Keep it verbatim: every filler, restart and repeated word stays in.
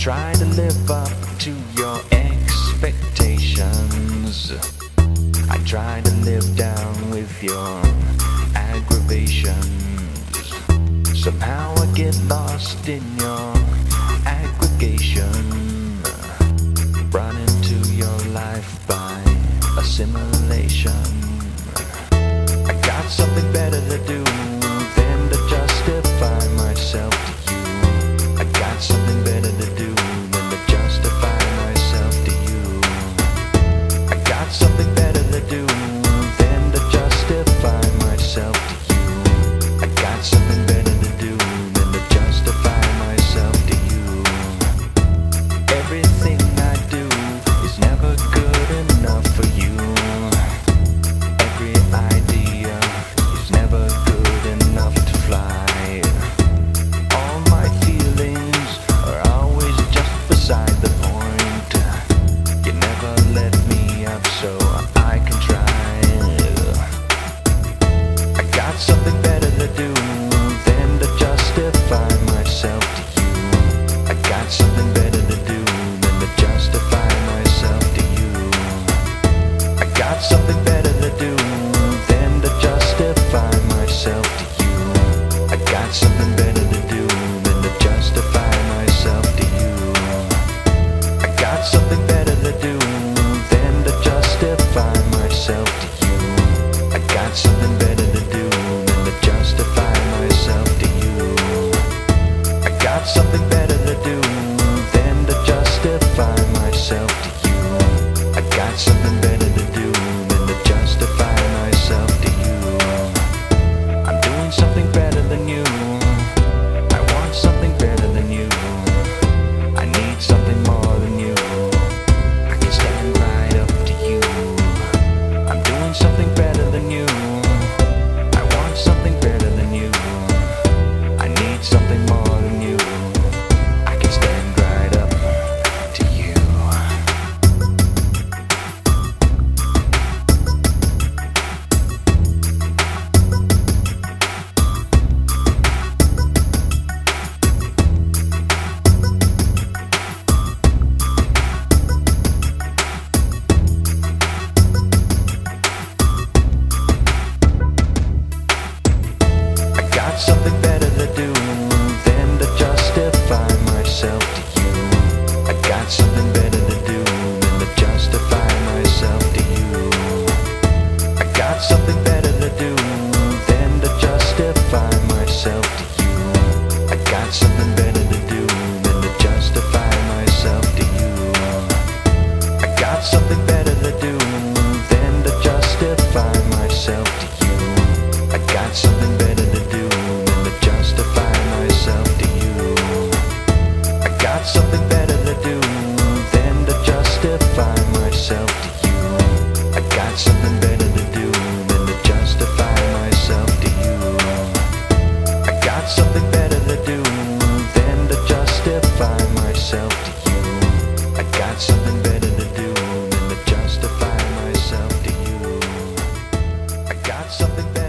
try to live up to your expectations. I try to live down with your aggravations. Somehow I get lost in your aggregation, run into your life by assimilation. I got something better to do than to justify myself to you. I got something better to do than to justify myself to you. I got something better to do than to justify myself to you. I got something better to do than to justify myself to you. Everything I do is never good enough for you. Every idea is never good enough to fly. All my feelings are always just beside the point. You never let me up so I can try. I got something better to do than to justify myself to you. I got something better to do than to justify myself to you. I got something better to do than to justify myself to you. I got something better to do than to justify myself to you. I got something better to do than to justify myself to you. I got something better to do than to justify myself to you. I got something better to do than to justify myself to you. I got something better to do than to justify myself to you. I'm doing something better than you. I want something better than you. I need something more than you. I can stand right up to you. I'm doing something better than you. I want something better than you. I need something more than you. I can stand right up to you. I got something better to do than to justify myself to you. I got something better to do than to justify myself to you. I got something better to do than to justify myself to you. I got something better to do than to justify myself to you. I got something better to do than to justify myself to you. I got something better to do than to justify myself to you. I got something better to do than to justify myself to you. I got something better to do than to justify myself to you. I got something better to do than to justify myself to you. I got something better to do than to justify myself to you. I got something better